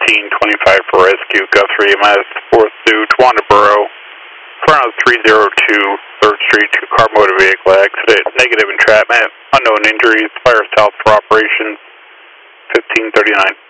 1525 for rescue. Guthrie, EMS, 4th due to Wandaboro. Front of 302 3rd Street, 2-car motor vehicle accident. Negative entrapment. Unknown injuries. Fire south for operation 1539.